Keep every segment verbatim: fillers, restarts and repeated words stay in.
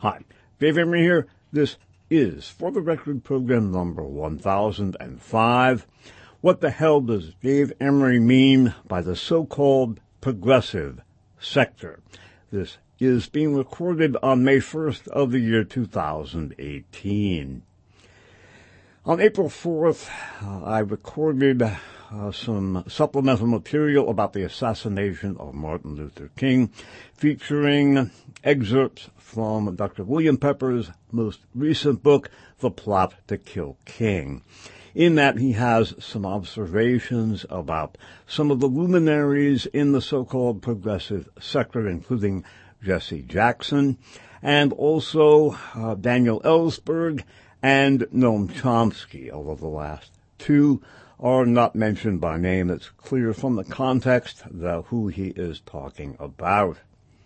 Hi, Dave Emery here. This is For the Record program number one thousand five. What the hell does Dave Emery mean by the so-called progressive sector? This is being recorded on May first of the year two thousand eighteen. On April fourth, uh, I recorded uh, some supplemental material about the assassination of Martin Luther King, featuring excerpts from Doctor William Pepper's most recent book, The Plot to Kill King. In that, he has some observations about some of the luminaries in the so-called progressive sector, including Jesse Jackson, and also uh, Daniel Ellsberg and Noam Chomsky, although the last two are not mentioned by name. It's clear from the context that who he is talking about.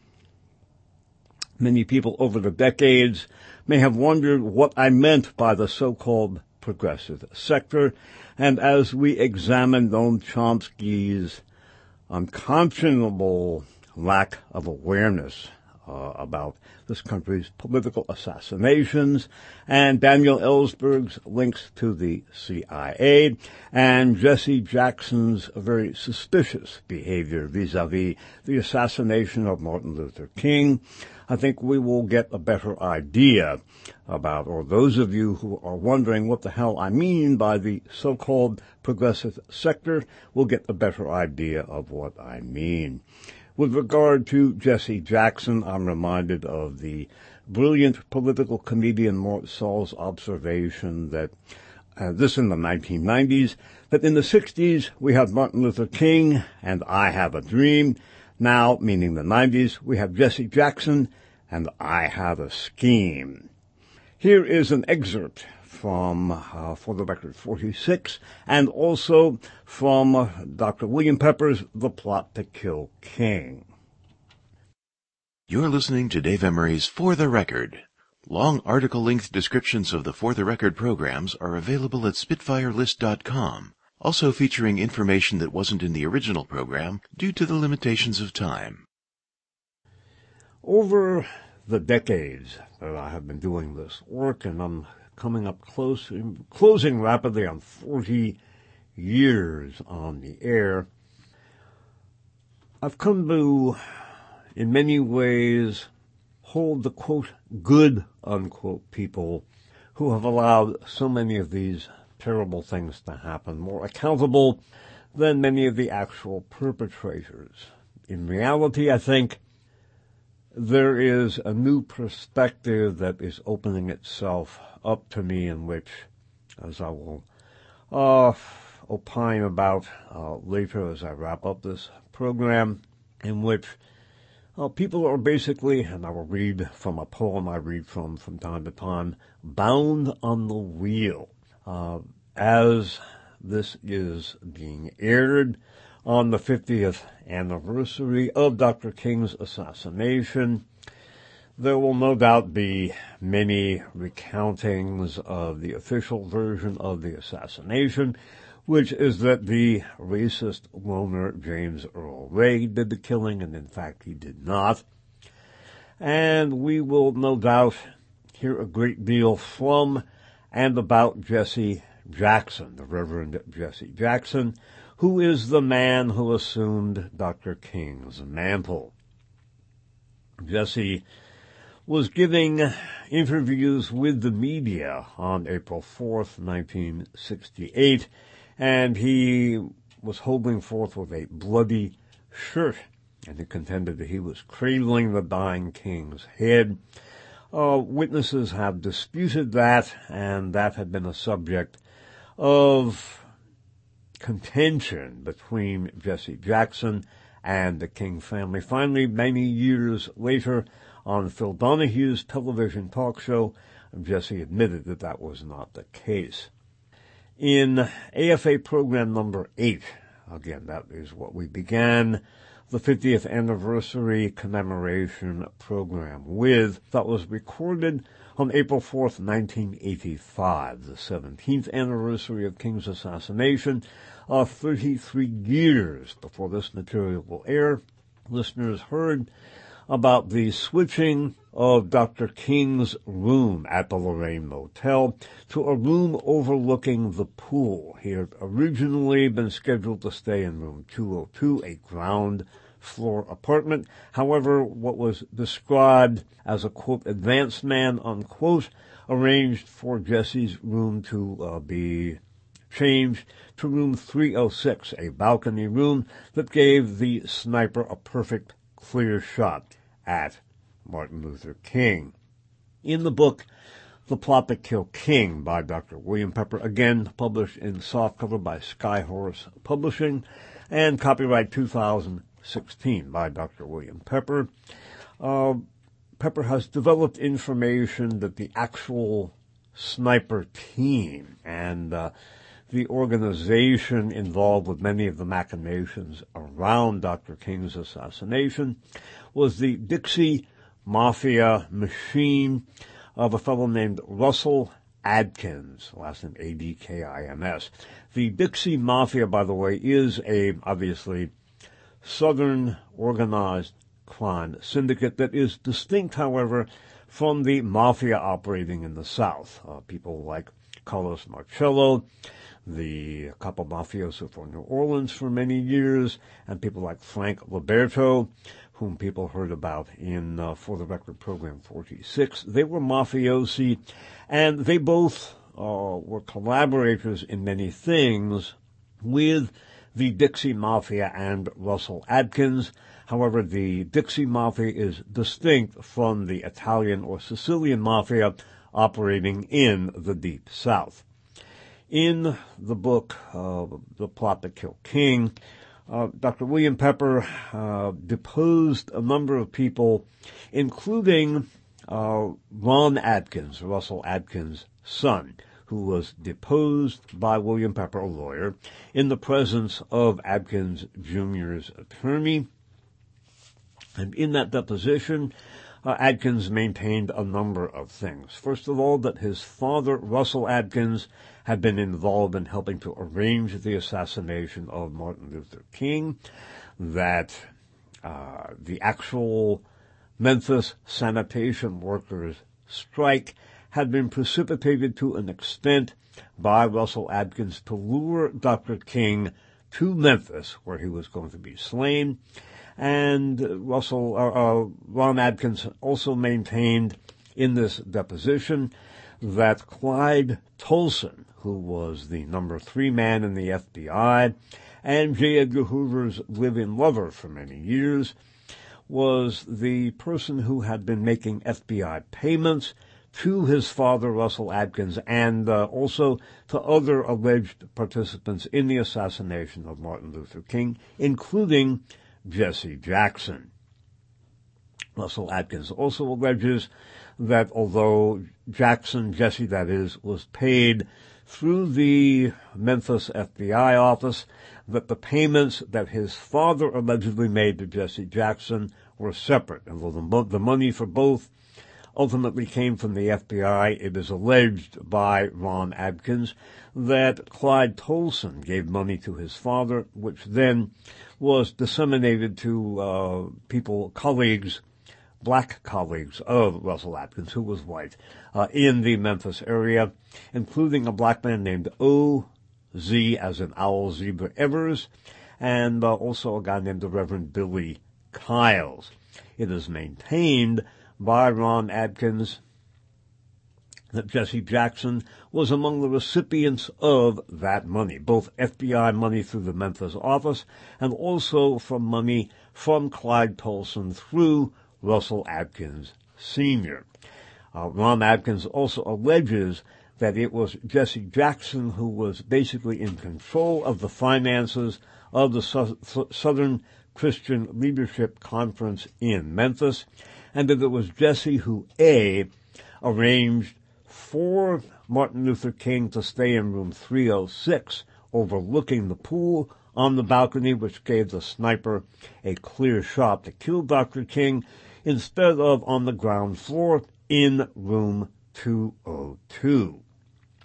Many people over the decades may have wondered what I meant by the so-called progressive sector, and as we examine Noam Chomsky's unconscionable lack of awareness uh, about this country's political assassinations, and Daniel Ellsberg's links to the C I A, and Jesse Jackson's very suspicious behavior vis-a-vis the assassination of Martin Luther King, I think we will get a better idea about, or those of you who are wondering what the hell I mean by the so-called progressive sector will get a better idea of what I mean. With regard to Jesse Jackson, I'm reminded of the brilliant political comedian Mort Saul's observation that, uh, this in the nineteen nineties, that in the sixties we had Martin Luther King and I Have a Dream. Now, meaning the nineties, we have Jesse Jackson and I Have a Scheme. Here is an excerpt from, uh, For the Record forty-six, and also from uh, Doctor William Pepper's The Plot to Kill King. You're listening to Dave Emery's For the Record. Long article-length descriptions of the For the Record programs are available at spitfire list dot com, also featuring information that wasn't in the original program due to the limitations of time. Over the decades that I have been doing this work, and I'm coming up close, closing rapidly on forty years on the air, I've come to, in many ways, hold the, quote, good, unquote, people who have allowed so many of these terrible things to happen more accountable than many of the actual perpetrators. In reality, I think there is a new perspective that is opening itself up to me, in which, as I will uh, opine about uh, later as I wrap up this program, in which uh, people are basically, and I will read from a poem I read from from time to time, bound on the wheel. Uh, as this is being aired on the fiftieth anniversary of Doctor King's assassination, there will no doubt be many recountings of the official version of the assassination, which is that the racist loner James Earl Ray did the killing, and in fact he did not. And we will no doubt hear a great deal from and about Jesse Jackson, the Reverend Jesse Jackson, who is the man who assumed Doctor King's mantle. Jesse was giving interviews with the media on April fourth, nineteen sixty-eight, and he was holding forth with a bloody shirt, and he contended that he was cradling the dying king's head. Uh, witnesses have disputed that, and that had been a subject of contention between Jesse Jackson and the King family. Finally, many years later, on Phil Donahue's television talk show, Jesse admitted that that was not the case. In A F A program number eight, again, that is what we began the fiftieth anniversary commemoration program with, that was recorded on April fourth, nineteen eighty-five, the seventeenth anniversary of King's assassination, uh, thirty-three years before this material will air. Listeners heard about the switching of Doctor King's room at the Lorraine Motel to a room overlooking the pool. He had originally been scheduled to stay in room two oh two, a ground floor apartment. However, what was described as a, quote, advanced man, unquote, arranged for Jesse's room to uh, be changed to room three oh six, a balcony room that gave the sniper a perfect clear shot at Martin Luther King. In the book, The Plot That Killed King by Doctor William Pepper, again published in softcover by Skyhorse Publishing, and copyright two thousand sixteen by Doctor William Pepper, uh, Pepper has developed information that the actual sniper team and uh, the organization involved with many of the machinations around Doctor King's assassination was the Dixie Mafia machine of a fellow named Russell Adkins, last name A D K I N S. The Dixie Mafia, by the way, is a, obviously, Southern organized crime syndicate that is distinct, however, from the mafia operating in the South. Uh, people like Carlos Marcello, the Capo Mafioso for New Orleans for many years, and people like Frank Liberto, whom people heard about in uh, For the Record Program forty-six. They were mafiosi, and they both uh, were collaborators in many things with the Dixie Mafia and Russell Adkins. However, the Dixie Mafia is distinct from the Italian or Sicilian Mafia operating in the Deep South. In the book, uh, The Plot That Killed King, uh, Doctor William Pepper uh, deposed a number of people, including uh, Ron Adkins, Russell Adkins' son, who was deposed by William Pepper, a lawyer, in the presence of Adkins Junior's attorney. And in that deposition, uh, Adkins maintained a number of things. First of all, that his father, Russell Adkins, had been involved in helping to arrange the assassination of Martin Luther King, that uh, the actual Memphis sanitation workers' strike had been precipitated to an extent by Russell Adkins to lure Doctor King to Memphis, where he was going to be slain. And Russell, uh, uh, Ron Adkins also maintained in this deposition that Clyde Tolson, who was the number three man in the F B I and J. Edgar Hoover's live-in lover for many years, was the person who had been making F B I payments to his father, Russell Adkins, and uh, also to other alleged participants in the assassination of Martin Luther King, including Jesse Jackson. Russell Adkins also alleges that although Jackson, Jesse that is, was paid through the Memphis F B I office, that the payments that his father allegedly made to Jesse Jackson were separate. And though the, the money for both ultimately came from the F B I, it is alleged by Ron Adkins that Clyde Tolson gave money to his father, which then was disseminated to uh, people, colleagues, black colleagues of Russell Adkins, who was white, uh, in the Memphis area, including a black man named O Z, as in Owl Zebra Evers, and uh, also a guy named the Reverend Billy Kyles. It is maintained by Ron Adkins that Jesse Jackson was among the recipients of that money, both F B I money through the Memphis office and also from money from Clyde Tolson through Russell Adkins Senior Uh, Ron Adkins also alleges that it was Jesse Jackson who was basically in control of the finances of the Su- Southern Christian Leadership Conference in Memphis, and that it was Jesse who, A, arranged for Martin Luther King to stay in room three oh six, overlooking the pool on the balcony, which gave the sniper a clear shot to kill Doctor King, instead of on the ground floor in room two oh two.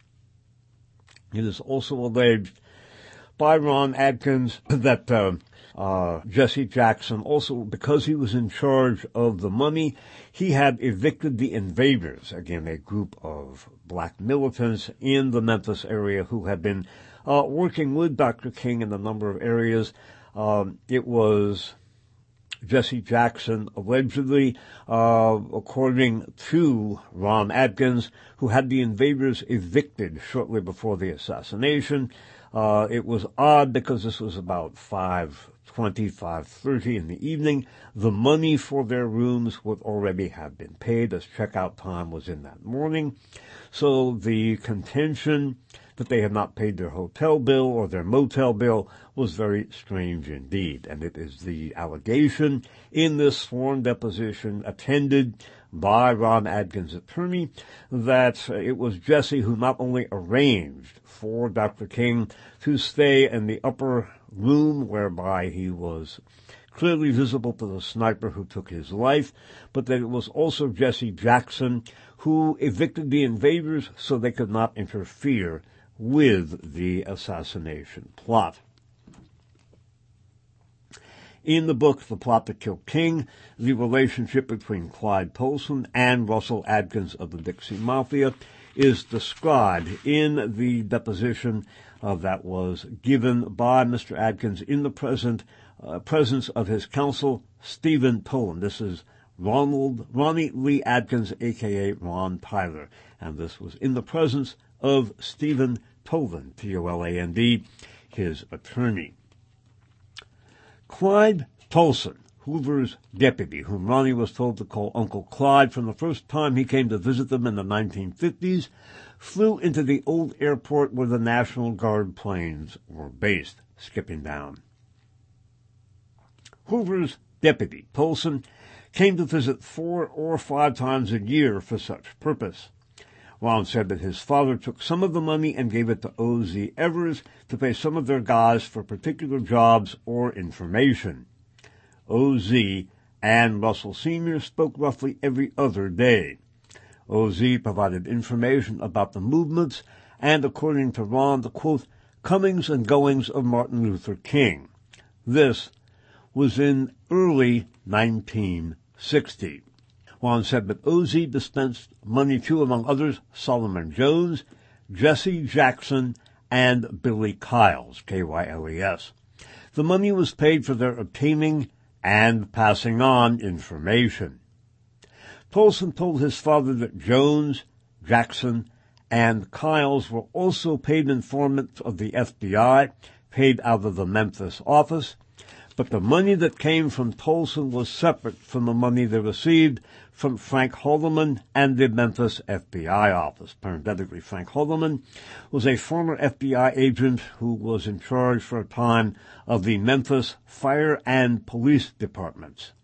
It is also alleged by Ron Adkins that uh, Uh, Jesse Jackson also, because he was in charge of the money, he had evicted the invaders, again, a group of black militants in the Memphis area who had been uh, working with Doctor King in a number of areas. Um, it was Jesse Jackson, allegedly, uh, according to Ron Adkins, who had the invaders evicted shortly before the assassination. Uh, it was odd because this was about five twenty, five thirty in the evening. The money for their rooms would already have been paid, as checkout time was in that morning. So the contention that they had not paid their hotel bill or their motel bill was very strange indeed. And it is the allegation in this sworn deposition attended by Ron Adkins' attorney that it was Jesse who not only arranged for Doctor King to stay in the upper room whereby he was clearly visible to the sniper who took his life, but that it was also Jesse Jackson who evicted the invaders so they could not interfere with the assassination plot. In the book, The Plot to Kill King, the relationship between Clyde Tolson and Russell Adkins of the Dixie Mafia is described in the deposition uh, that was given by Mister Adkins in the present, uh, presence of his counsel, Stephen Tolan. This is Ronald, Ronnie Lee Adkins, a k a. Ron Tyler. And this was in the presence of Stephen Tolan, T O L A N D, his attorney. Clyde Tolson, Hoover's deputy, whom Ronnie was told to call Uncle Clyde from the first time he came to visit them in the nineteen fifties, flew into the old airport where the National Guard planes were based, skipping down. Hoover's deputy, Tolson, came to visit four or five times a year for such purpose. Ron said that his father took some of the money and gave it to O Z Evers to pay some of their guys for particular jobs or information. O Z and Russell Senior spoke roughly every other day. O Z provided information about the movements and, according to Ron, the, quote, comings and goings of Martin Luther King. This was in early nineteen sixty. Ron said that O Z dispensed money to, among others, Solomon Jones, Jesse Jackson, and Billy Kyles, K Y L E S. The money was paid for their obtaining and passing on information. Tolson told his father that Jones, Jackson, and Kyles were also paid informants of the F B I, paid out of the Memphis office, but the money that came from Tolson was separate from the money they received from Frank Holloman and the Memphis F B I office. Parenthetically, Frank Holloman was a former F B I agent who was in charge for a time of the Memphis Fire and Police Departments.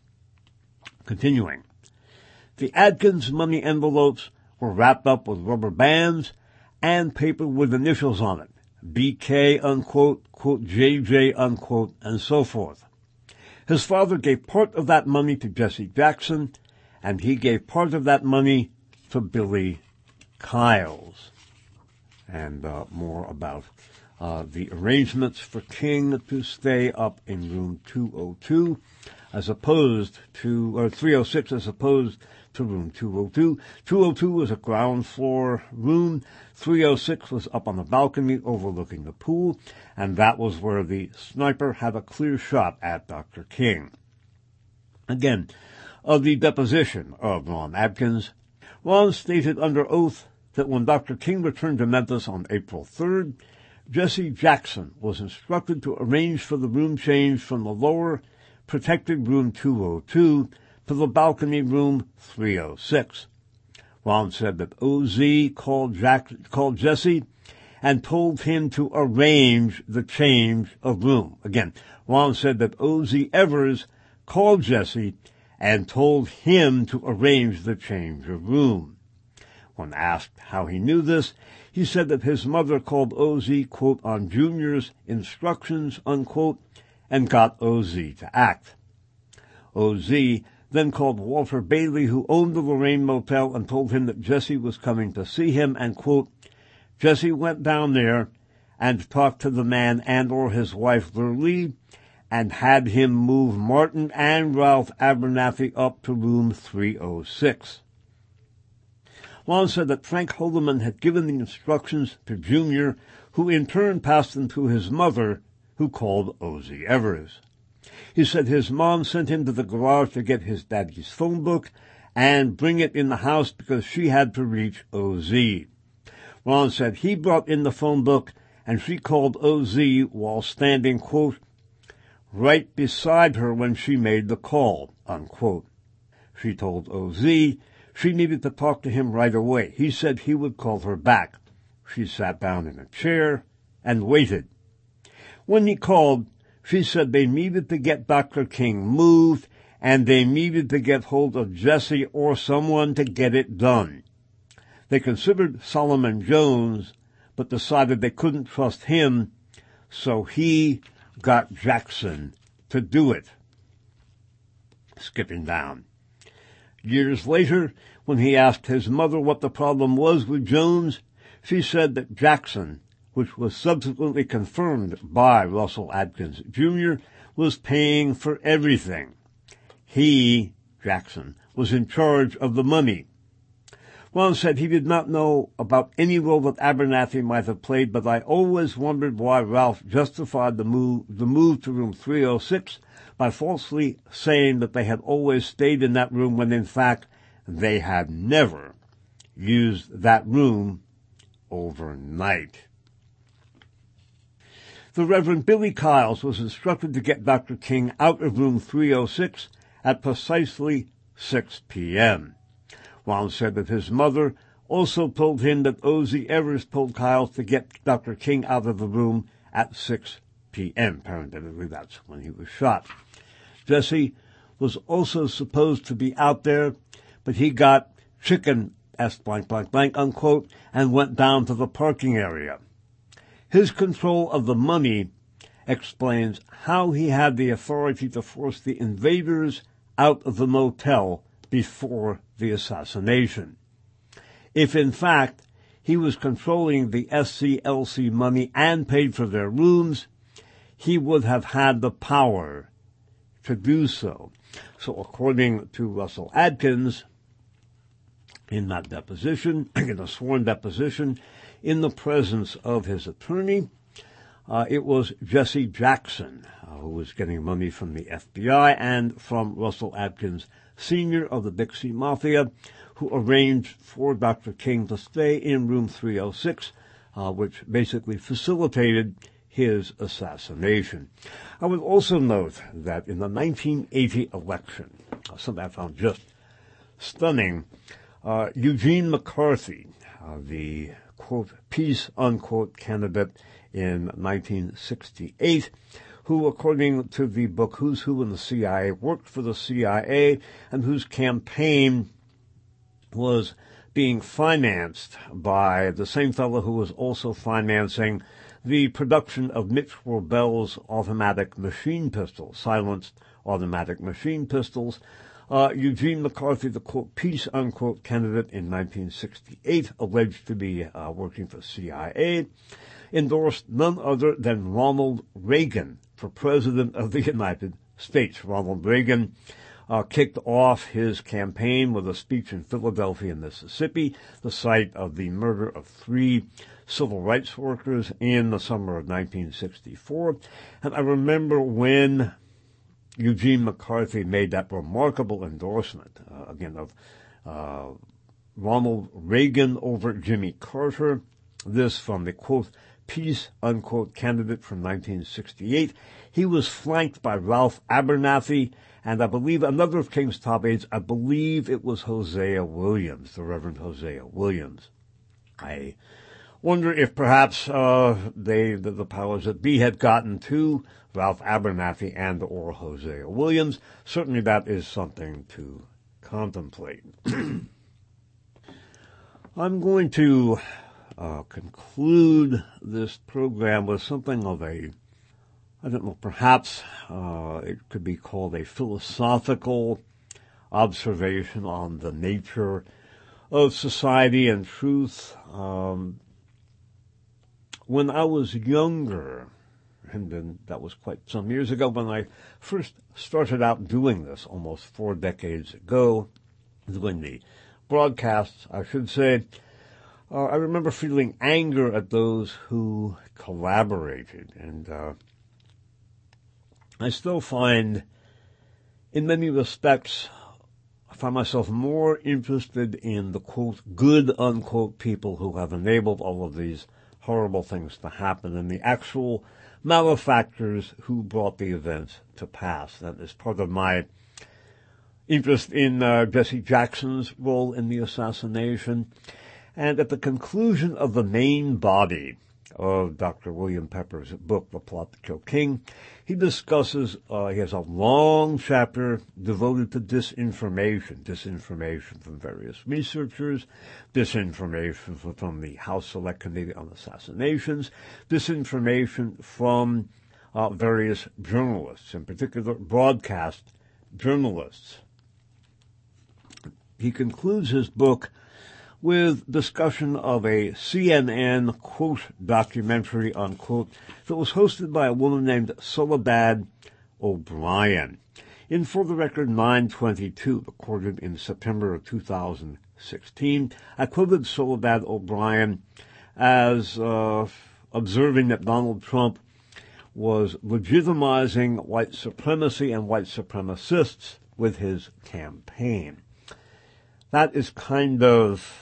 Continuing, the Adkins money envelopes were wrapped up with rubber bands and paper with initials on it. B K, unquote, quote, J J, unquote, and so forth. His father gave part of that money to Jesse Jackson, and he gave part of that money to Billy Kyles. And uh, more about uh, the arrangements for King to stay up in room two oh two, as opposed to, or three oh six as opposed to room two oh two. two oh two was a ground floor room. three oh six was up on the balcony overlooking the pool, and that was where the sniper had a clear shot at Doctor King. Again, of the deposition of Ron Adkins, Ron stated under oath that when Doctor King returned to Memphis on April third, Jesse Jackson was instructed to arrange for the room change from the lower protected room two oh two to the balcony room three oh six. Ron said that O Z called, Jack, called Jesse and told him to arrange the change of room. Again, Ron said that O Z Evers called Jesse and told him to arrange the change of room. When asked how he knew this, he said that his mother called O Z, quote, on Junior's instructions, unquote, and got O Z to act. O Z then called Walter Bailey, who owned the Lorraine Motel, and told him that Jesse was coming to see him, and, quote, Jesse went down there and talked to the man and or his wife, Lurlee, and had him move Martin and Ralph Abernathy up to room three oh six. Long said that Frank Holloman had given the instructions to Junior, who in turn passed them to his mother, who called Ozzie Evers. He said his mom sent him to the garage to get his daddy's phone book and bring it in the house because she had to reach O Z. Ron said he brought in the phone book and she called O Z while standing, quote, right beside her when she made the call, unquote. She told O Z she needed to talk to him right away. He said he would call her back. She sat down in a chair and waited. When he called, she said they needed to get Doctor King moved and they needed to get hold of Jesse or someone to get it done. They considered Solomon Jones, but decided they couldn't trust him, so he got Jackson to do it. Skipping down. Years later, when he asked his mother what the problem was with Jones, she said that Jackson, which was subsequently confirmed by Russell Adkins Junior, was paying for everything. He, Jackson, was in charge of the money. Ron said he did not know about any role that Abernathy might have played, but I always wondered why Ralph justified the move, the move to room three oh six by falsely saying that they had always stayed in that room when in fact they had never used that room overnight. The Reverend Billy Kyles was instructed to get Doctor King out of room three oh six at precisely six p.m. Ron said that his mother also told him that Ozzie Evers told Kyles to get Doctor King out of the room at six p.m. Parenthetically, that's when he was shot. Jesse was also supposed to be out there, but he got chicken, S blank, blank, blank, unquote, and went down to the parking area. His control of the money explains how he had the authority to force the invaders out of the motel before the assassination. If, in fact, he was controlling the S C L C money and paid for their rooms, he would have had the power to do so. So according to Russell Adkins, in that deposition, in a sworn deposition, in the presence of his attorney, uh, it was Jesse Jackson, uh, who was getting money from the F B I and from Russell Adkins Senior of the Dixie Mafia, who arranged for Doctor King to stay in room three oh six, uh, which basically facilitated his assassination. I would also note that in the nineteen eighty election, something I found just stunning, uh, Eugene McCarthy, uh, the, quote, peace, unquote, candidate in nineteen sixty-eight, who, according to the book Who's Who in the C I A, worked for the C I A and whose campaign was being financed by the same fellow who was also financing the production of Mitch Robel's automatic machine pistols, silenced automatic machine pistols. Uh, Eugene McCarthy, the, quote, peace, unquote, candidate in nineteen sixty-eight, alleged to be uh, working for C I A, endorsed none other than Ronald Reagan for President of the United States. Ronald Reagan uh, kicked off his campaign with a speech in Philadelphia, Mississippi, the site of the murder of three civil rights workers in the summer of nineteen sixty-four. And I remember when Eugene McCarthy made that remarkable endorsement, uh, again, of uh, Ronald Reagan over Jimmy Carter. This from the, quote, peace, unquote, candidate from nineteen sixty-eight. He was flanked by Ralph Abernathy and I believe another of King's top aides. I believe it was Hosea Williams, the Reverend Hosea Williams. I wonder if perhaps uh, they, the, the powers that be, had gotten to Ralph Abernathy and or Hosea Williams. Certainly that is something to contemplate. I'm going to uh, conclude this program with something of a, I don't know, perhaps uh, it could be called a philosophical observation on the nature of society and truth. Um, when I was younger, And then that was quite some years ago when I first started out doing this, almost four decades ago, doing the broadcasts, I should say. Uh, I remember feeling anger at those who collaborated, and uh, I still find, in many respects, I find myself more interested in the, quote, good, unquote, people who have enabled all of these horrible things to happen than the actual malefactors who brought the events to pass. That is part of my interest in uh, Jesse Jackson's role in the assassination. And at the conclusion of the main body of Doctor William Pepper's book, The Plot to Kill King, he discusses, uh, he has a long chapter devoted to disinformation, disinformation from various researchers, disinformation from the House Select Committee on Assassinations, disinformation from uh, various journalists, in particular broadcast journalists. He concludes his book with discussion of a C N N, quote, documentary, unquote, that was hosted by a woman named Soledad O'Brien. In For the Record nine twenty-two, recorded in September of two thousand sixteen, I quoted Soledad O'Brien as uh, observing that Donald Trump was legitimizing white supremacy and white supremacists with his campaign. That is kind of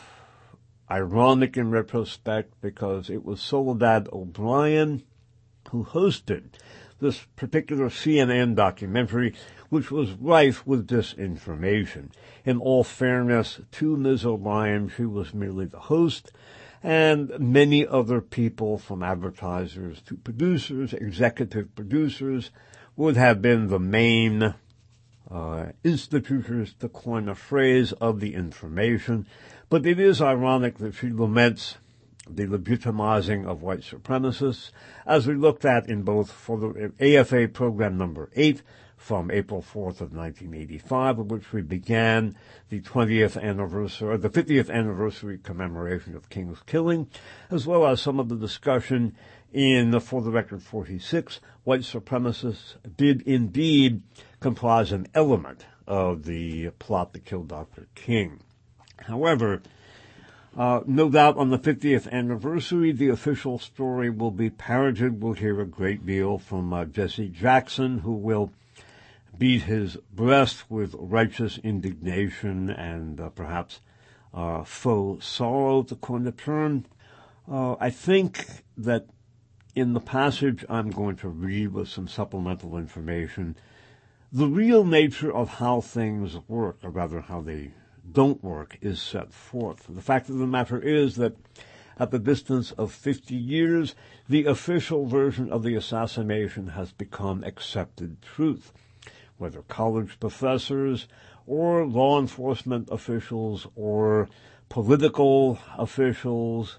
ironic in retrospect because it was Soledad O'Brien who hosted this particular C N N documentary, which was rife with disinformation. In all fairness to Miz O'Brien, she was merely the host, and many other people, from advertisers to producers, executive producers, would have been the main Uh, institutors, to coin a phrase, of the information. But it is ironic that she laments the legitimizing of white supremacists, as we looked at in both for the A F A program number eight from April fourth of nineteen eighty-five, of which we began the twentieth anniversary, or the fiftieth anniversary commemoration of King's killing, as well as some of the discussion in For the Record forty-six, white supremacists did indeed comprise an element of the plot to kill Doctor King. However, uh, no doubt on the fiftieth anniversary, the official story will be parroted. We'll hear a great deal from uh, Jesse Jackson, who will beat his breast with righteous indignation and uh, perhaps uh, faux sorrow, to coin the term. Uh, I think that in the passage I'm going to read with some supplemental information, the real nature of how things work, or rather how they don't work, is set forth. The fact of the matter is that at the distance of fifty years, the official version of the assassination has become accepted truth. Whether college professors or law enforcement officials or political officials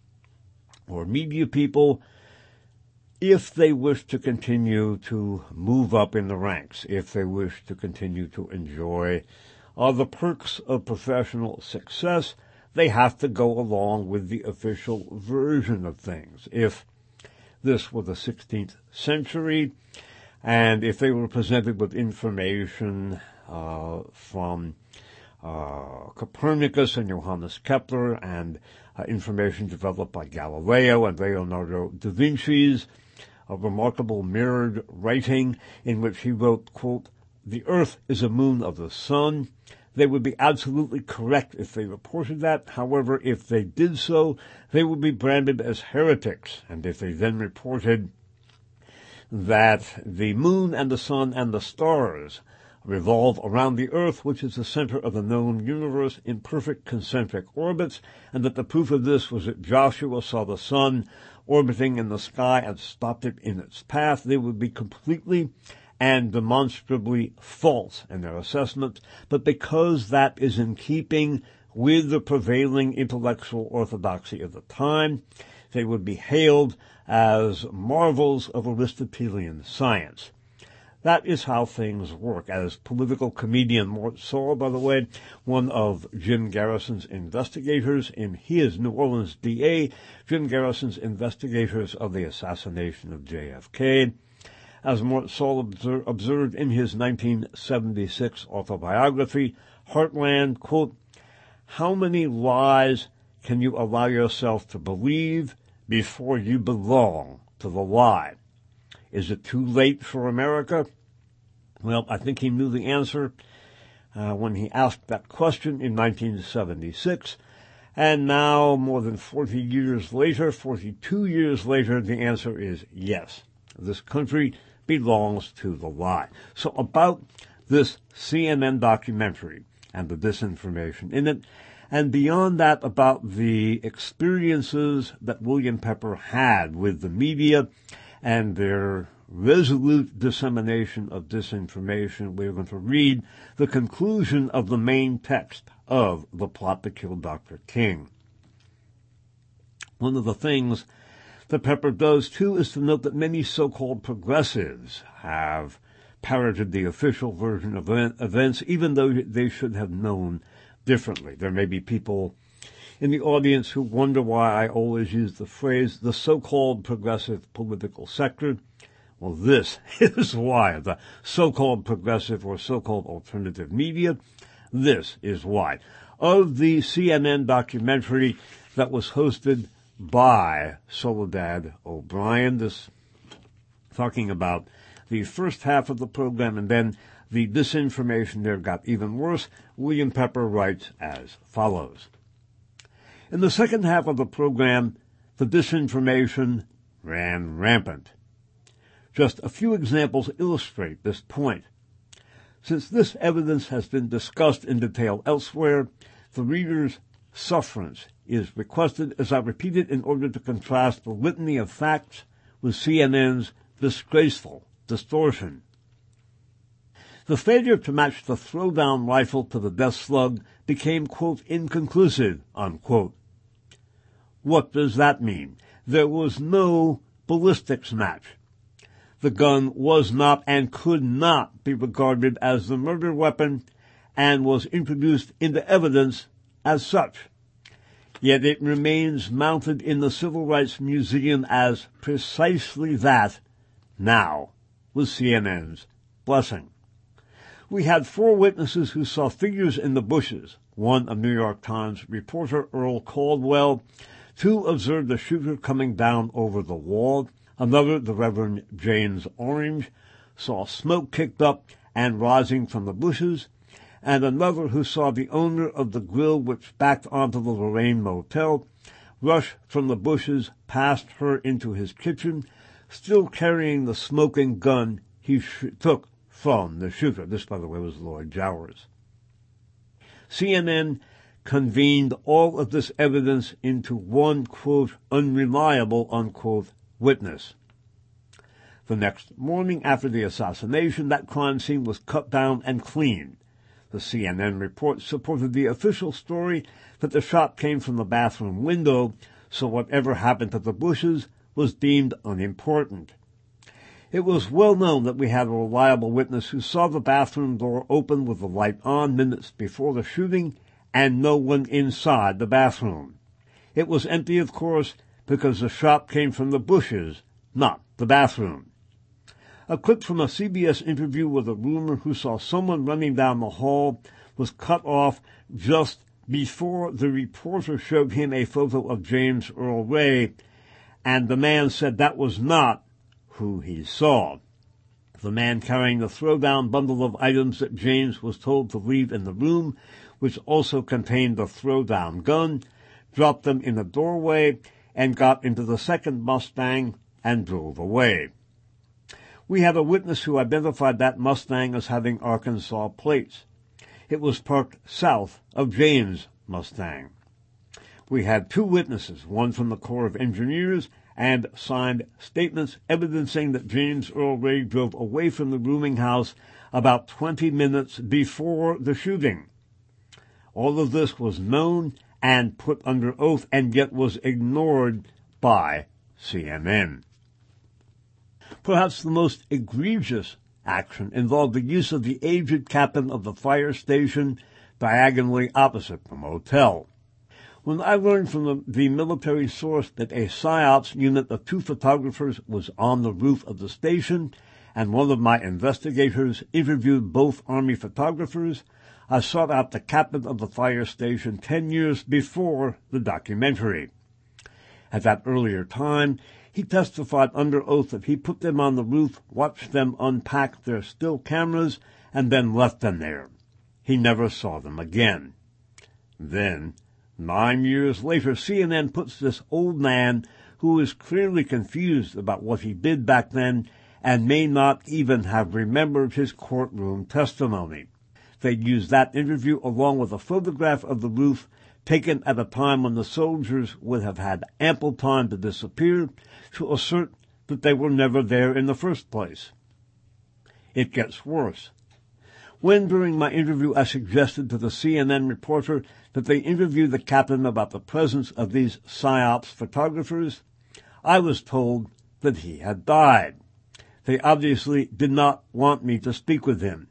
or media people, if they wish to continue to move up in the ranks, if they wish to continue to enjoy uh, the perks of professional success, they have to go along with the official version of things. If this were the sixteenth century, and if they were presented with information uh, from uh, Copernicus and Johannes Kepler, and uh, information developed by Galileo and Leonardo da Vinci's, a remarkable mirrored writing in which he wrote, quote, "The earth is a moon of the sun," they would be absolutely correct if they reported that. However, if they did so, they would be branded as heretics. And if they then reported that the moon and the sun and the stars revolve around the earth, which is the center of the known universe, in perfect concentric orbits, and that the proof of this was that Joshua saw the sun orbiting in the sky and stopped it in its path, they would be completely and demonstrably false in their assessment. But because that is in keeping with the prevailing intellectual orthodoxy of the time, they would be hailed as marvels of Aristotelian science. That is how things work. As political comedian Mort Sahl, by the way, one of Jim Garrison's investigators in his New Orleans D A, Jim Garrison's investigators of the assassination of J F K. As Mort Sahl obser- observed in his nineteen seventy-six autobiography, Heartland, quote, "How many lies can you allow yourself to believe before you belong to the lie? Is it too late for America?" Well, I think he knew the answer uh, when he asked that question in nineteen seventy-six. And now, more than forty years later, forty-two years later, the answer is yes. This country belongs to the lie. So about this C N N documentary and the disinformation in it, and beyond that, about the experiences that William Pepper had with the media and their resolute dissemination of disinformation, we're going to read the conclusion of the main text of The Plot to Kill Doctor King. One of the things that Pepper does, too, is to note that many so-called progressives have parroted the official version of events, even though they should have known differently. There may be people in the audience who wonder why I always use the phrase, the so-called progressive political sector. Well, this is why. The so-called progressive or so-called alternative media, this is why. Of the C N N documentary that was hosted by Soledad O'Brien, this talking about the first half of the program, and then the disinformation there got even worse, William Pepper writes as follows. In the second half of the program, the disinformation ran rampant. Just a few examples illustrate this point. Since this evidence has been discussed in detail elsewhere, the reader's sufferance is requested as I repeat it in order to contrast the litany of facts with C N N's disgraceful distortion. The failure to match the throwdown rifle to the death slug became, quote, inconclusive, unquote. What does that mean? There was no ballistics match. The gun was not and could not be regarded as the murder weapon and was introduced into evidence as such. Yet it remains mounted in the Civil Rights Museum as precisely that now, with C N N's blessing. We had four witnesses who saw figures in the bushes. One, a New York Times reporter, Earl Caldwell. Two, observed the shooter coming down over the wall. Another, the Reverend James Orange, saw smoke kicked up and rising from the bushes. And another who saw the owner of the grill which backed onto the Lorraine Motel rush from the bushes past her into his kitchen, still carrying the smoking gun he sh- took from the shooter. This, by the way, was Lloyd Jowers. C N N convened all of this evidence into one, quote, unreliable, unquote, witness. The next morning after the assassination, that crime scene was cut down and cleaned. The C N N report supported the official story that the shot came from the bathroom window, so whatever happened to the bushes was deemed unimportant. It was well known that we had a reliable witness who saw the bathroom door open with the light on minutes before the shooting and no one inside the bathroom. It was empty, of course, because the shot came from the bushes, not the bathroom. A clip from a C B S interview with a roomer who saw someone running down the hall was cut off just before the reporter showed him a photo of James Earl Ray, and the man said that was not who he saw. The man carrying the throwdown bundle of items that James was told to leave in the room, which also contained the throwdown gun, dropped them in the doorway and got into the second Mustang and drove away. We have a witness who identified that Mustang as having Arkansas plates. It was parked south of James' Mustang. We had two witnesses, one from the Corps of Engineers, and signed statements evidencing that James Earl Ray drove away from the rooming house about twenty minutes before the shooting. All of this was known and put under oath, and yet was ignored by C N N. Perhaps the most egregious action involved the use of the aged captain of the fire station diagonally opposite the motel. When I learned from the, the military source that a PSYOPs unit of two photographers was on the roof of the station, and one of my investigators interviewed both Army photographers, I sought out the captain of the fire station ten years before the documentary. At that earlier time, he testified under oath that he put them on the roof, watched them unpack their still cameras, and then left them there. He never saw them again. Then, nine years later, C N N puts this old man, who is clearly confused about what he did back then and may not even have remembered his courtroom testimony. They used that interview along with a photograph of the roof taken at a time when the soldiers would have had ample time to disappear to assert that they were never there in the first place. It gets worse. When during my interview I suggested to the C N N reporter that they interview the captain about the presence of these PSYOPs photographers, I was told that he had died. They obviously did not want me to speak with him.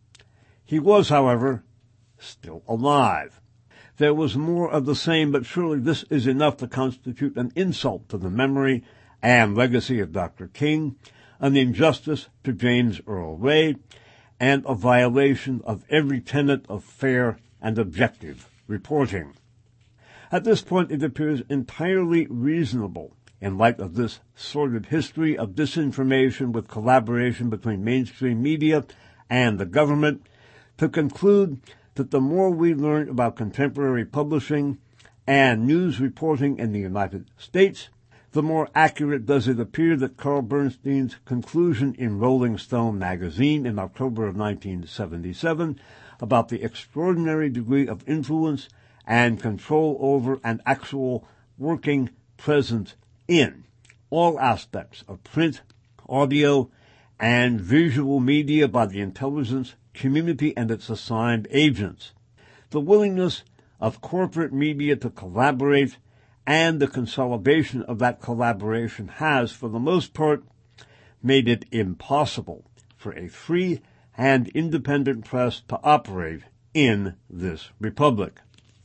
He was, however, still alive. There was more of the same, but surely this is enough to constitute an insult to the memory and legacy of Doctor King, an injustice to James Earl Ray, and a violation of every tenet of fair and objective reporting. At this point, it appears entirely reasonable, in light of this sordid history of disinformation with collaboration between mainstream media and the government, to conclude that the more we learn about contemporary publishing and news reporting in the United States, the more accurate does it appear that Carl Bernstein's conclusion in Rolling Stone magazine in October of nineteen seventy-seven about the extraordinary degree of influence and control over an actual working presence in all aspects of print, audio, and visual media by the intelligence community and its assigned agents, the willingness of corporate media to collaborate, and the consolidation of that collaboration has, for the most part, made it impossible for a free and independent press to operate in this republic.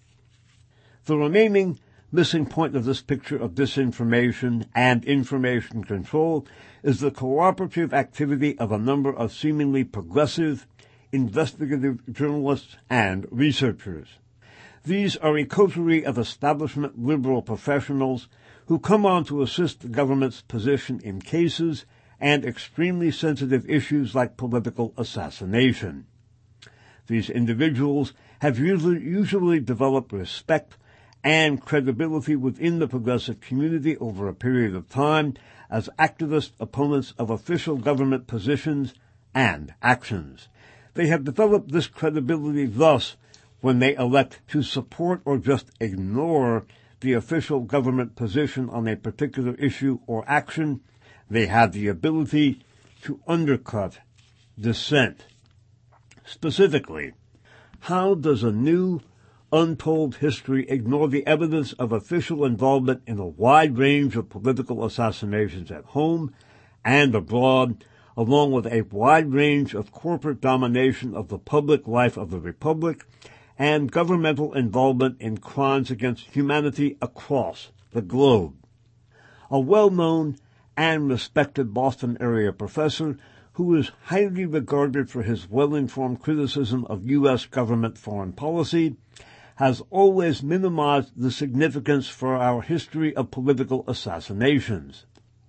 The remaining missing point of this picture of disinformation and information control is the cooperative activity of a number of seemingly progressive, investigative journalists and researchers. These are a coterie of establishment liberal professionals who come on to assist the government's position in cases and extremely sensitive issues like political assassination. These individuals have usually, usually developed respect and credibility within the progressive community over a period of time as activist opponents of official government positions and actions. They have developed this credibility thus when they elect to support or just ignore the official government position on a particular issue or action. They have the ability to undercut dissent. Specifically, how does a new, untold history ignore the evidence of official involvement in a wide range of political assassinations at home and abroad, along with a wide range of corporate domination of the public life of the Republic and governmental involvement in crimes against humanity across the globe? A well-known and respected Boston area professor who is highly regarded for his well-informed criticism of U S government foreign policy has always minimized the significance for our history of political assassinations.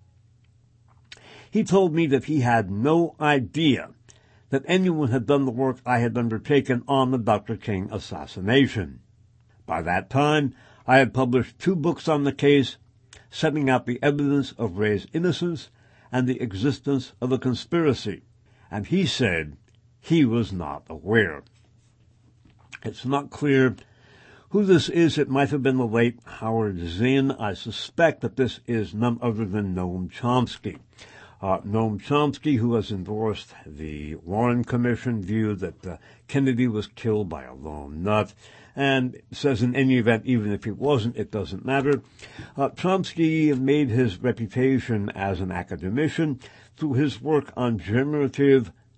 He told me that he had no idea that anyone had done the work I had undertaken on the Doctor King assassination. By that time, I had published two books on the case, setting out the evidence of Ray's innocence and the existence of a conspiracy, and he said he was not aware. It's not clear who this is. It might have been the late Howard Zinn. I suspect that this is none other than Noam Chomsky. Uh, Noam Chomsky, who has endorsed the Warren Commission view that uh, Kennedy was killed by a lone nut, and says in any event, even if he wasn't, it doesn't matter. Uh, Chomsky made his reputation as an academician through his work on generative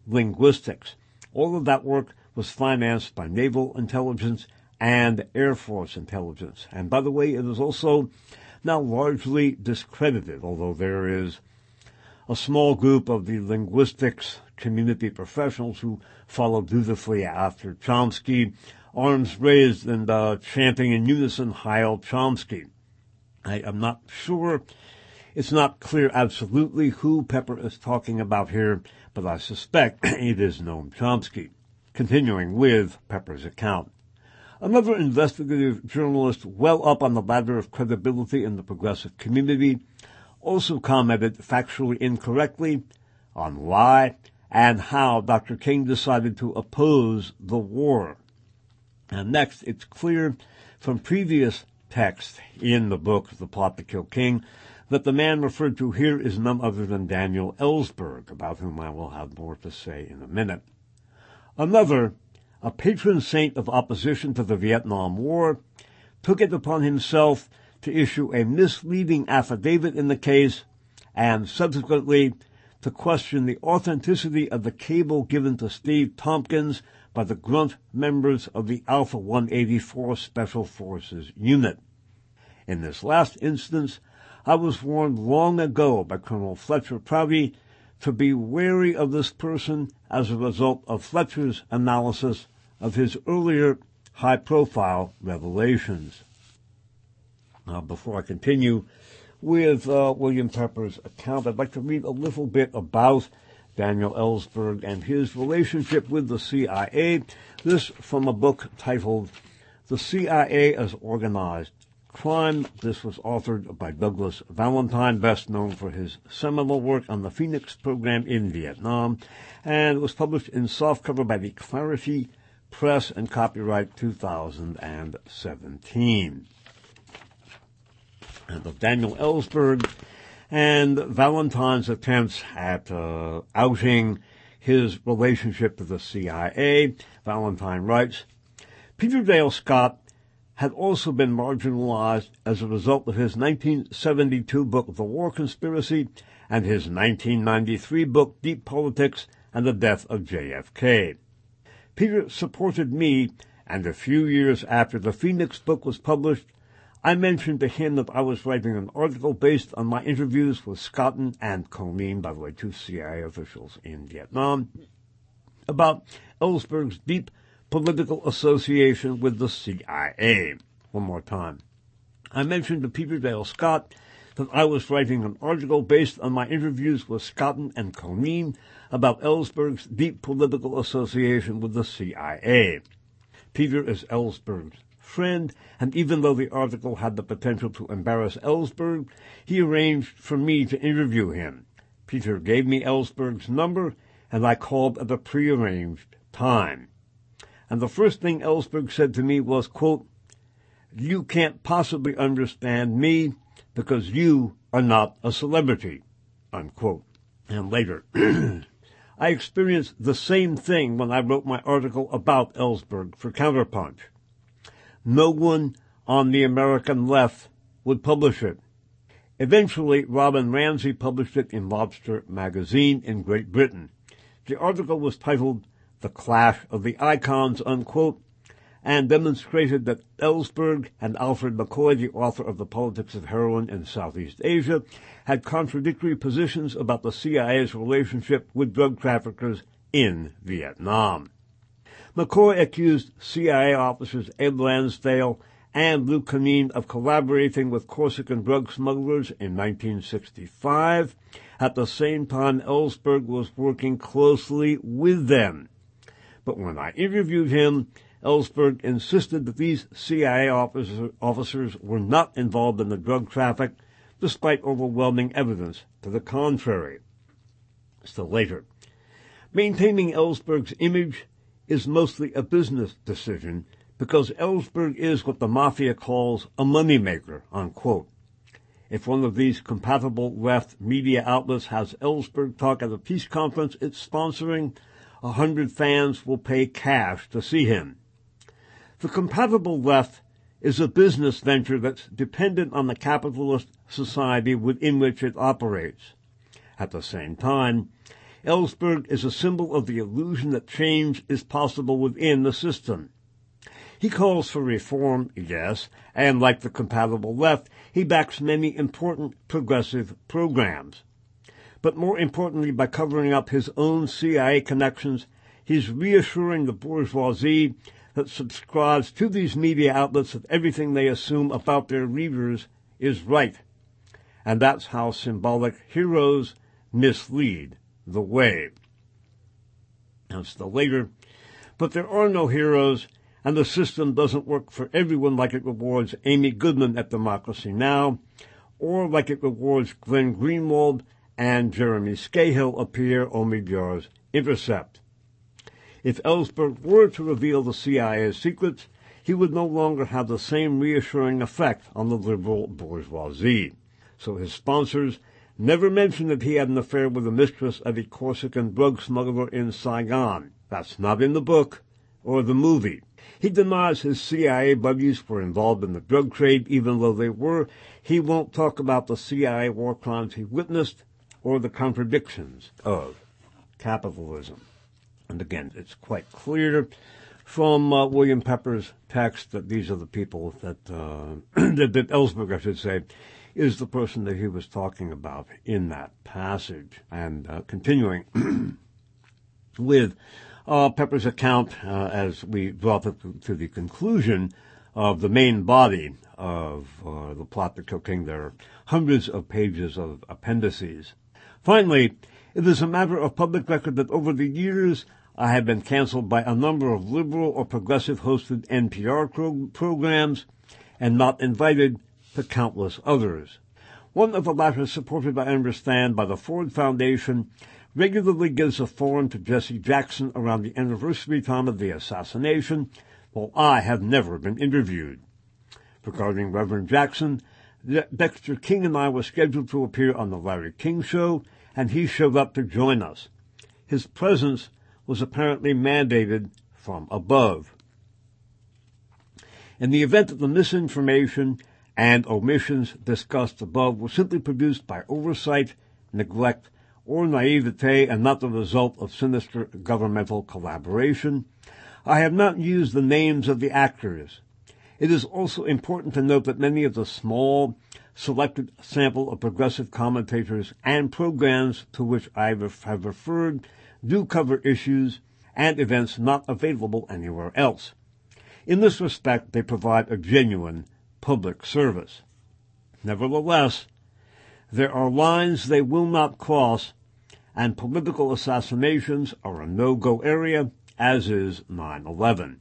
linguistics. All of that work was financed by naval intelligence and Air Force intelligence. And by the way, it is also now largely discredited, although there is a small group of the linguistics community professionals who followed dutifully after Chomsky, arms raised and uh, chanting in unison, Heil Chomsky. I am not sure. It's not clear absolutely who Pepper is talking about here, but I suspect it is Noam Chomsky. Continuing with Pepper's account. Another investigative journalist well up on the ladder of credibility in the progressive community also commented factually incorrectly on why and how Doctor King decided to oppose the war. And next, it's clear from previous text in the book, The Plot to Kill King, that the man referred to here is none other than Daniel Ellsberg, about whom I will have more to say in a minute. Another, a patron saint of opposition to the Vietnam War, took it upon himself to issue a misleading affidavit in the case and subsequently to question the authenticity of the cable given to Steve Tompkins by the grunt members of the Alpha one eighty-four Special Forces unit. In this last instance, I was warned long ago by Colonel Fletcher Prouty to be wary of this person as a result of Fletcher's analysis of his earlier high-profile revelations. Now, before I continue with uh, William Pepper's account, I'd like to read a little bit about Daniel Ellsberg and his relationship with the C I A. This from a book titled The C I A as Organized Crime. This was authored by Douglas Valentine, best known for his seminal work on the Phoenix program in Vietnam, and it was published in softcover by the Clarity Press and copyright two thousand seventeen. And of Daniel Ellsberg and Valentine's attempts at uh, outing his relationship to the C I A, Valentine writes, Peter Dale Scott had also been marginalized as a result of his nineteen seventy-two book The War Conspiracy and his nineteen ninety-three book Deep Politics and the Death of J F K. Peter supported me, and a few years after the Phoenix book was published, I mentioned to him that I was writing an article based on my interviews with Scotton and Colleen, by the way, two C I A officials in Vietnam, about Ellsberg's deep political association with the C I A. One more time. I mentioned to Peter Dale Scott that I was writing an article based on my interviews with Scotton and Colleen about Ellsberg's deep political association with the C I A. Peter is Ellsberg's friend, and even though the article had the potential to embarrass Ellsberg, he arranged for me to interview him. Peter gave me Ellsberg's number, and I called at a prearranged time. And the first thing Ellsberg said to me was, quote, "You can't possibly understand me because you are not a celebrity," unquote. And later, I experienced the same thing when I wrote my article about Ellsberg for Counterpunch. No one on the American left would publish it. Eventually, Robin Ramsey published it in Lobster magazine in Great Britain. The article was titled The Clash of the Icons, unquote, and demonstrated that Ellsberg and Alfred McCoy, the author of The Politics of Heroin in Southeast Asia, had contradictory positions about the C I A's relationship with drug traffickers in Vietnam. McCoy accused C I A officers Ed Lansdale and Lou Canine of collaborating with Corsican drug smugglers in nineteen sixty-five. At the same time, Ellsberg was working closely with them. But when I interviewed him, Ellsberg insisted that these C I A officer, officers were not involved in the drug traffic, despite overwhelming evidence to the contrary. Still later, maintaining Ellsberg's image is mostly a business decision because Ellsberg is what the mafia calls a moneymaker, unquote. If one of these compatible left media outlets has Ellsberg talk at a peace conference it's sponsoring, a hundred fans will pay cash to see him. The compatible left is a business venture that's dependent on the capitalist society within which it operates. At the same time, Ellsberg is a symbol of the illusion that change is possible within the system. He calls for reform, yes, and like the compatible left, he backs many important progressive programs. But more importantly, by covering up his own C I A connections, he's reassuring the bourgeoisie that subscribes to these media outlets that everything they assume about their readers is right. And that's how symbolic heroes mislead the way. That's the later. But there are no heroes, and the system doesn't work for everyone like it rewards Amy Goodman at Democracy Now!, or like it rewards Glenn Greenwald and Jeremy Scahill of Pierre Omidyar's Intercept. If Ellsberg were to reveal the C I A's secrets, he would no longer have the same reassuring effect on the liberal bourgeoisie. So his sponsors never mentioned that he had an affair with the mistress of a Corsican drug smuggler in Saigon. That's not in the book or the movie. He denies his C I A buddies were involved in the drug trade, even though they were. He won't talk about the C I A war crimes he witnessed or the contradictions of capitalism. And again, it's quite clear from uh, William Pepper's text that these are the people that, uh, that, that Ellsberg, I should say, is the person that he was talking about in that passage. And uh, continuing with uh, Pepper's account uh, as we draw to, to the conclusion of the main body of uh, the plot to kill King. There are hundreds of pages of appendices. Finally, it is a matter of public record that over the years I have been canceled by a number of liberal or progressive-hosted N P R pro- programs and not invited to countless others. One of the latter, supported, I understand, by the Ford Foundation, regularly gives a forum to Jesse Jackson around the anniversary time of the assassination, while I have never been interviewed. Regarding Reverend Jackson, Dexter King and I were scheduled to appear on the Larry King Show, and he showed up to join us. His presence was apparently mandated from above. In the event that the misinformation and omissions discussed above were simply produced by oversight, neglect, or naivete and not the result of sinister governmental collaboration, I have not used the names of the actors. It is also important to note that many of the small, selected sample of progressive commentators and programs to which I have referred do cover issues and events not available anywhere else. In this respect, they provide a genuine public service. Nevertheless, there are lines they will not cross, and political assassinations are a no-go area, as is nine eleven.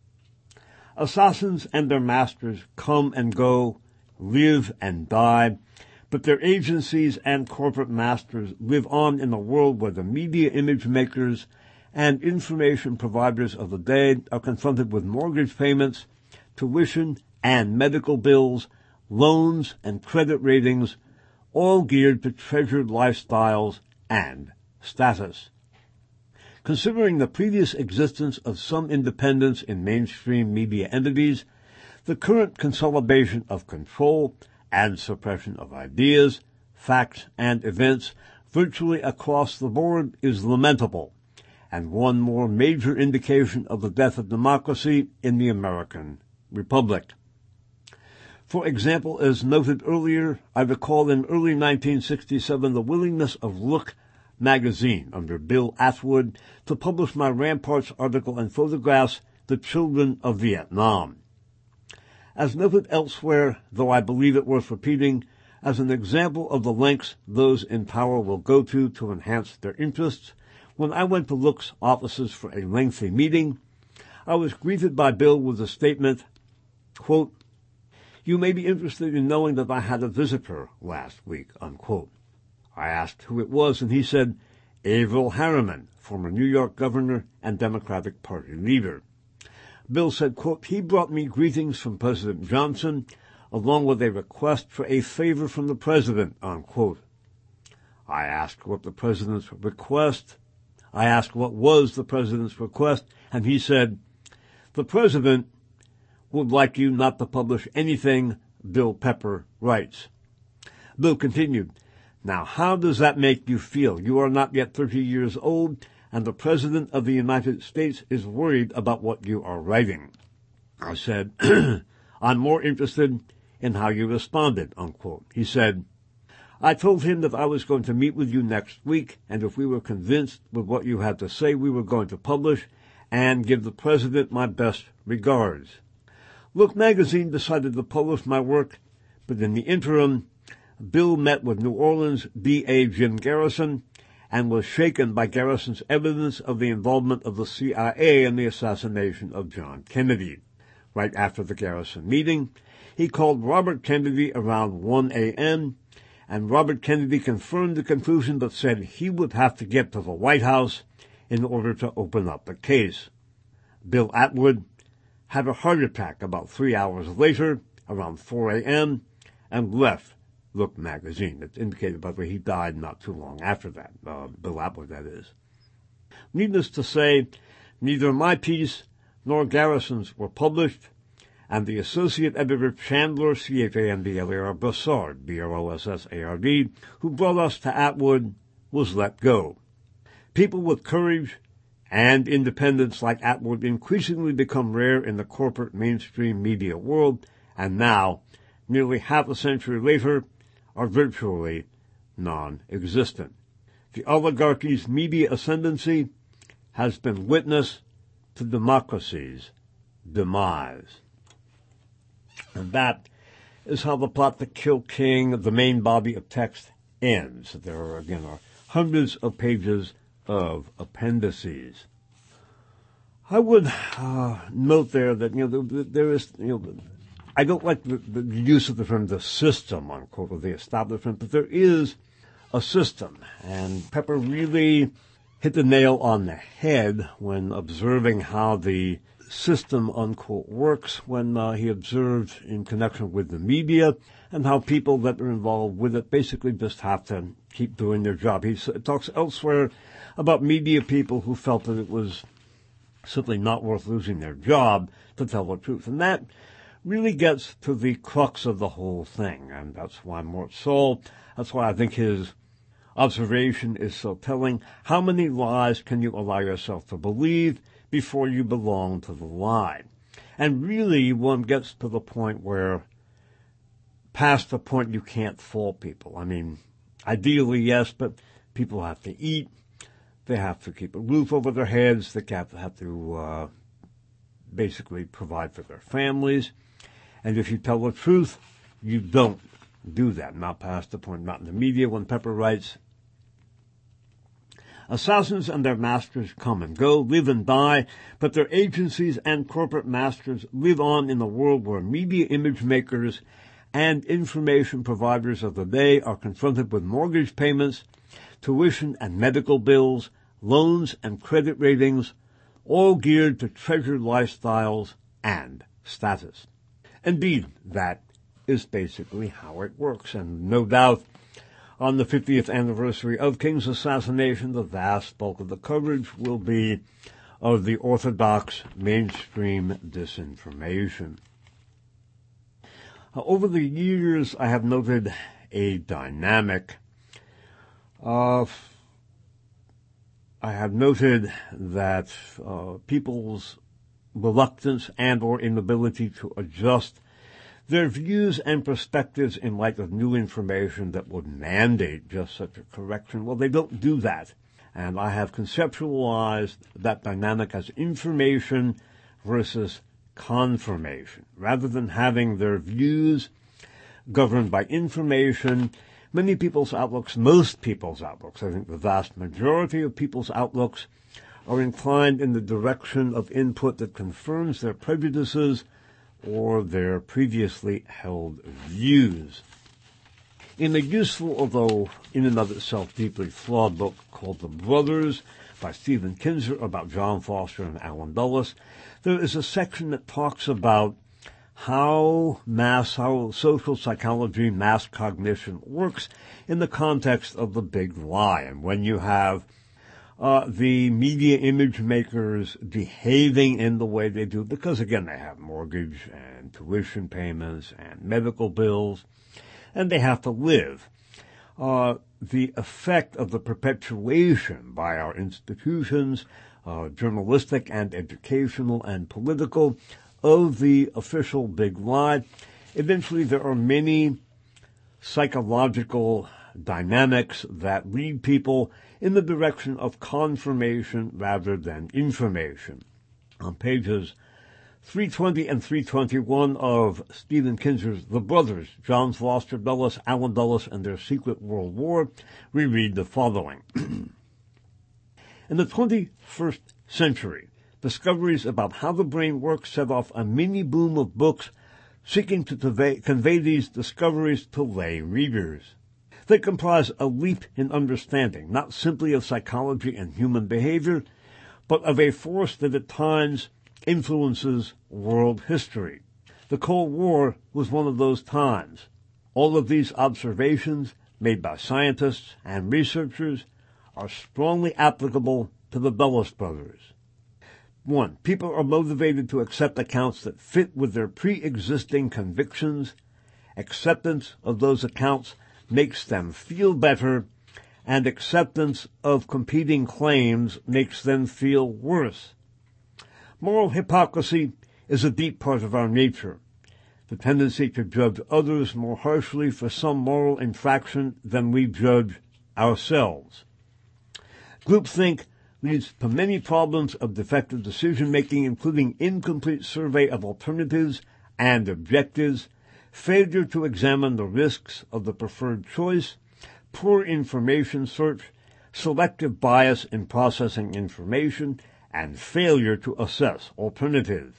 Assassins and their masters come and go, live and die, but their agencies and corporate masters live on in a world where the media image makers and information providers of the day are confronted with mortgage payments, tuition and medical bills, loans and credit ratings, all geared to treasured lifestyles and status. Considering the previous existence of some independence in mainstream media entities, the current consolidation of control and suppression of ideas, facts, and events virtually across the board is lamentable, and one more major indication of the death of democracy in the American Republic. For example, as noted earlier, I recall in early nineteen sixty-seven the willingness of Look magazine under Bill Atwood to publish my Ramparts article and photographs, The Children of Vietnam. As noted elsewhere, though I believe it worth repeating, as an example of the lengths those in power will go to to enhance their interests, when I went to Look's offices for a lengthy meeting, I was greeted by Bill with the statement, quote, "You may be interested in knowing that I had a visitor last week," unquote. I asked who it was, and he said, Averell Harriman, former New York governor and Democratic Party leader. Bill said, quote, "He brought me greetings from President Johnson, along with a request for a favor from the president," unquote. I asked what the president's request, I asked what was the president's request, and he said, "The president would like you not to publish anything Bill Pepper writes." Bill continued, Now, how does that make you feel? You are not yet thirty years old, and the President of the United States is worried about what you are writing. I said, I'm more interested in how you responded, unquote. He said, I told him that I was going to meet with you next week, and if we were convinced with what you had to say, we were going to publish and give the President my best regards. Look magazine decided to publish my work, but in the interim, Bill met with New Orleans D A Jim Garrison and was shaken by Garrison's evidence of the involvement of the C I A in the assassination of John Kennedy. Right after the Garrison meeting, he called Robert Kennedy around one a.m., and Robert Kennedy confirmed the conclusion but said he would have to get to the White House in order to open up the case. Bill Atwood had a heart attack about three hours later, around four a.m., and left Look magazine. It's indicated, by the way, he died not too long after that, uh, Bill Atwood, that is. Needless to say, neither my piece nor Garrison's were published, and the associate editor Chandler, C H A N D L A R, Brossard, B R O S S A R D, who brought us to Atwood, was let go. People with courage and independence like Atwood increasingly become rare in the corporate mainstream media world, and now, nearly half a century later, are virtually non-existent. The oligarchy's media ascendancy has been witness to democracy's demise. And that is how the plot to kill King, the main body of text, ends. There are, again, are hundreds of pages of appendices. I would uh, note there that, you know, there is, you know, I don't like the, the use of the term the system, unquote, or the establishment, but there is a system. And Pepper really hit the nail on the head when observing how the system, unquote, works, when uh, he observed in connection with the media and how people that are involved with it basically just have to keep doing their job. He talks elsewhere about media people who felt that it was simply not worth losing their job to tell the truth. And that really gets to the crux of the whole thing. And that's why Mort Sahl, that's why I think his observation is so telling. How many lies can you allow yourself to believe before you belong to the lie? And really, one gets to the point where, past the point you can't fault people. I mean, ideally, yes, but people have to eat. They have to keep a roof over their heads. They have to, have to uh, basically provide for their families. And if you tell the truth, you don't do that. Not past the point, not in the media. When Pepper writes, assassins and their masters come and go, live and die, but their agencies and corporate masters live on in a world where media image makers and information providers of the day are confronted with mortgage payments, tuition and medical bills, loans and credit ratings, all geared to treasured lifestyles and status. Indeed, that is basically how it works, and no doubt on the fiftieth anniversary of King's assassination, the vast bulk of the coverage will be of the orthodox mainstream disinformation. Uh, over the years, I have noted a dynamic of I have noted that uh, people's reluctance and or inability to adjust their views and perspectives in light of new information that would mandate just such a correction. Well, they don't do that. And I have conceptualized that dynamic as information versus confirmation. Rather than having their views governed by information, many people's outlooks, most people's outlooks, I think the vast majority of people's outlooks, are inclined in the direction of input that confirms their prejudices or their previously held views. In a useful, although in and of itself deeply flawed book called The Brothers by Stephen Kinzer about John Foster and Alan Dulles, there is a section that talks about how mass, how social psychology, mass cognition works in the context of the big lie. And when you have uh, the media image makers behaving in the way they do, because again, they have mortgage and tuition payments and medical bills, and they have to live. Uh, the effect of the perpetuation by our institutions, uh, journalistic and educational and political, of the official big lie. Eventually there are many psychological dynamics that lead people in the direction of confirmation rather than information. On pages three twenty and three twenty-one of Stephen Kinzer's The Brothers, John Foster Dulles, Allen Dulles, and Their Secret World War, we read the following. In the twenty-first century, discoveries about how the brain works set off a mini-boom of books seeking to convey, convey these discoveries to lay readers. They comprise a leap in understanding, not simply of psychology and human behavior, but of a force that at times influences world history. The Cold War was one of those times. All of these observations, made by scientists and researchers, are strongly applicable to the Dulles brothers. One, people are motivated to accept accounts that fit with their pre-existing convictions. Acceptance of those accounts makes them feel better, and acceptance of competing claims makes them feel worse. Moral hypocrisy is a deep part of our nature, the tendency to judge others more harshly for some moral infraction than we judge ourselves. Groupthink leads to many problems of defective decision-making, including incomplete survey of alternatives and objectives, failure to examine the risks of the preferred choice, poor information search, selective bias in processing information, and failure to assess alternatives.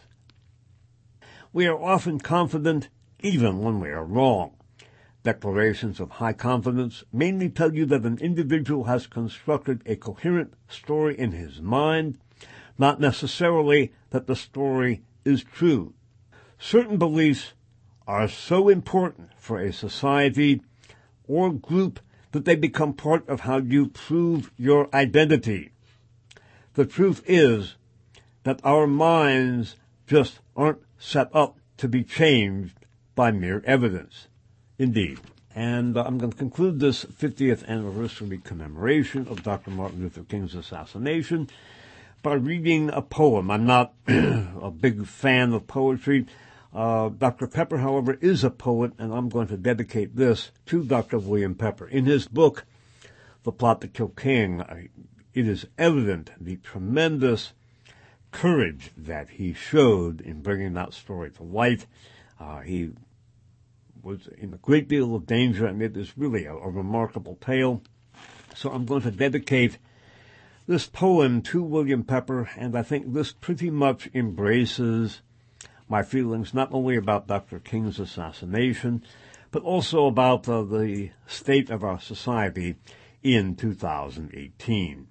We are often confident even when we are wrong. Declarations of high confidence mainly tell you that an individual has constructed a coherent story in his mind, not necessarily that the story is true. Certain beliefs are so important for a society or group that they become part of how you prove your identity. The truth is that our minds just aren't set up to be changed by mere evidence. Indeed. And uh, I'm going to conclude this fiftieth anniversary commemoration of Doctor Martin Luther King's assassination by reading a poem. I'm not a big fan of poetry. Uh, Doctor Pepper, however, is a poet, and I'm going to dedicate this to Doctor William Pepper. In his book, The Plot to Kill King, uh, it is evident the tremendous courage that he showed in bringing that story to light. Uh, he was in a great deal of danger, and it is really a, a remarkable tale. So I'm going to dedicate this poem to William Pepper, and I think this pretty much embraces my feelings not only about Doctor King's assassination, but also about uh, the state of our society in two thousand eighteen.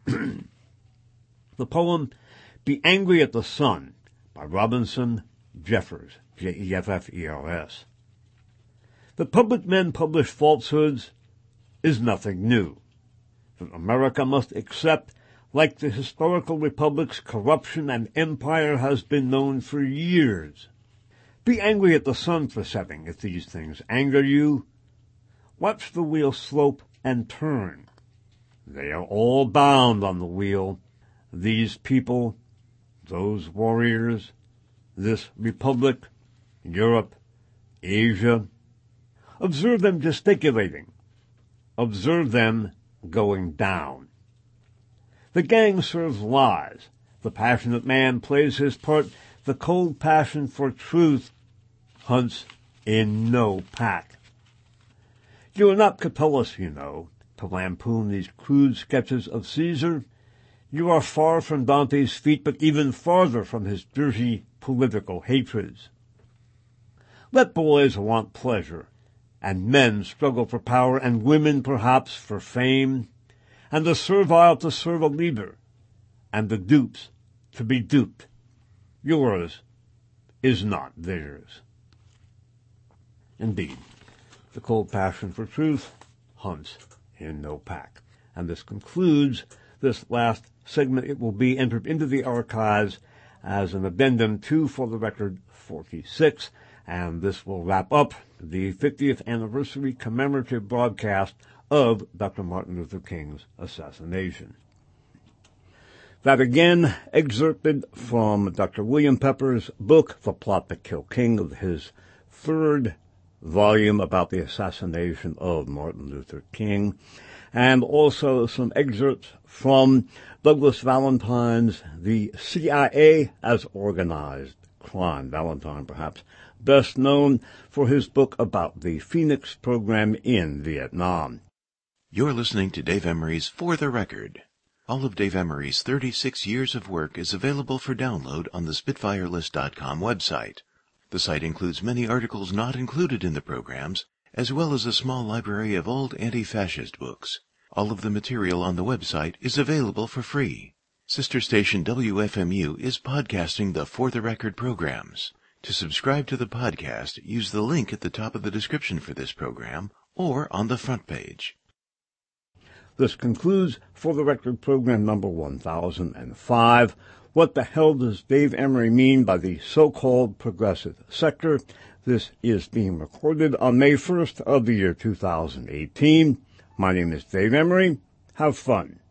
The poem, Be Angry at the Sun, by Robinson Jeffers, J E F F E R S. That public men publish falsehoods is nothing new. That America must accept, like the historical republics, corruption and empire has been known for years. Be angry at the sun for setting if these things anger you. Watch the wheel slope and turn. They are all bound on the wheel. These people, those warriors, this republic, Europe, Asia. Observe them gesticulating. Observe them going down. The gang serves lies. The passionate man plays his part. The cold passion for truth hunts in no pack. You are not Catullus, you know, to lampoon these crude sketches of Caesar. You are far from Dante's feet, but even farther from his dirty political hatreds. Let boys want pleasure, and men struggle for power, and women perhaps for fame, and the servile to serve a leader, and the dupes to be duped. Yours is not theirs. Indeed, the cold passion for truth hunts in no pack. And this concludes this last segment. It will be entered into the archives as an addendum to, for the record, forty-six, and this will wrap up the fiftieth anniversary commemorative broadcast of Doctor Martin Luther King's assassination. That again excerpted from Doctor William Pepper's book, The Plot to Kill King, of his third volume about the assassination of Martin Luther King, and also some excerpts from Douglas Valentine's The C I A as Organized Crime. Valentine, perhaps best known for his book about the Phoenix program in Vietnam. You're listening to Dave Emery's For the Record. All of Dave Emery's thirty-six years of work is available for download on the Spitfire List dot com website. The site includes many articles not included in the programs, as well as a small library of old anti-fascist books. All of the material on the website is available for free. Sister station W F M U is podcasting the For the Record programs. To subscribe to the podcast, use the link at the top of the description for this program or on the front page. This concludes For the Record program number one thousand five. What the hell does Dave Emery mean by the so-called progressive sector? This is being recorded on May first of the year two thousand eighteen. My name is Dave Emery. Have fun.